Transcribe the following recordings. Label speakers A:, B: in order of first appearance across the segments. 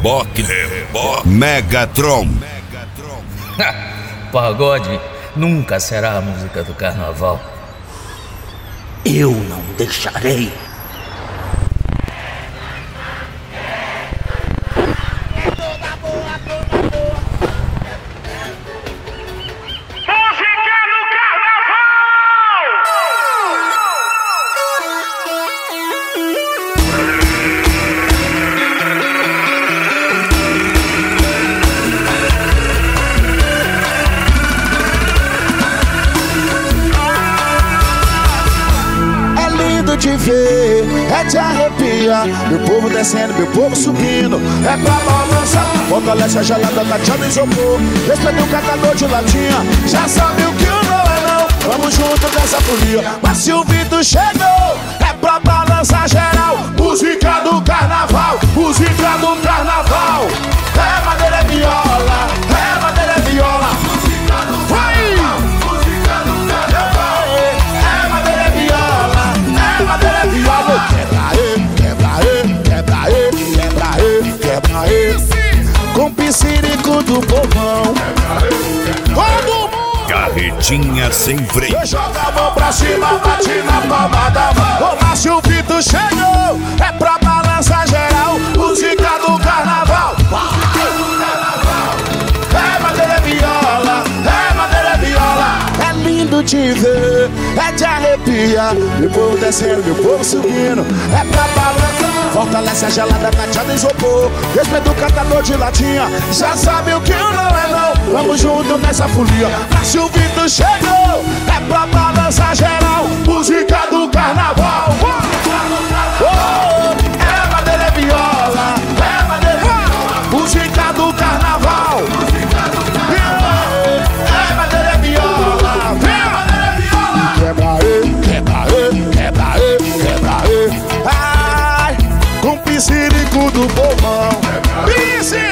A: Reboque Megatron.
B: Pagode nunca será a música do carnaval.
C: Eu não deixarei.
D: De ver, é de arrepiar. Meu povo descendo, meu povo subindo. É pra balançar, fortalece a gelada, tateando isopor. Respeita o catador de latinha, já sabe o que o não é não. Vamos junto nessa folia. Mas se o Vitor chegou, é pra balançar geral. Música do carnaval, música do carnaval. É madeira, é viola, é madeira, é viola. Vai! Com piscínico do povão. Todo mundo!
A: Carretinha sem freio.
D: Joga a mão pra cima, bate na palma da mão. O Márcio Vitor chegou, é pra balançar geral. Música do carnaval. É madeira, é viola, é madeira, é viola. É lindo de ver, é de arrepiar. Meu povo descendo, meu povo subindo. É pra balançar. Fortalece a gelada, tateada isopor. Respeita o catador de latinha, já sabe o que não é não. Vamos junto nessa folia. Mas o Vitor chegou, é pra balançar geral. Música do carnaval. É madeira, é viola, é madeira, é viola. Música do carnaval. É madeira, é viola, é madeira, é viola. Quebra ele, quebra ele, quebra ele, quebra ele. Com piscínico do povão. Pisse!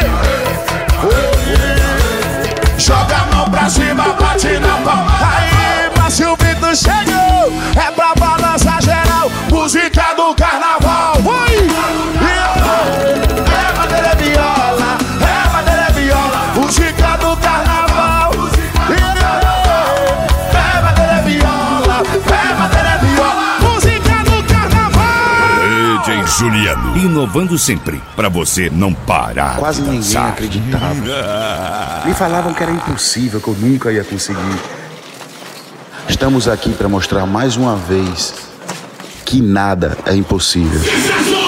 D: Joga a mão pra cima, bate na palma. Aí, Márcio Vitor chegou, é pra balançar geral. Música do carnaval. Vai! É madeira, é viola, é madeira, é viola. Música do carnaval. É madeira, é viola, é madeira, é viola. Música do carnaval.
A: DJ Juliano, inovando sempre, pra você não parar.
E: Quase
A: de
E: ninguém
A: dançar.
E: acreditava. Me falavam que era impossível, que eu nunca ia conseguir. Estamos aqui para mostrar mais uma vez que nada é impossível.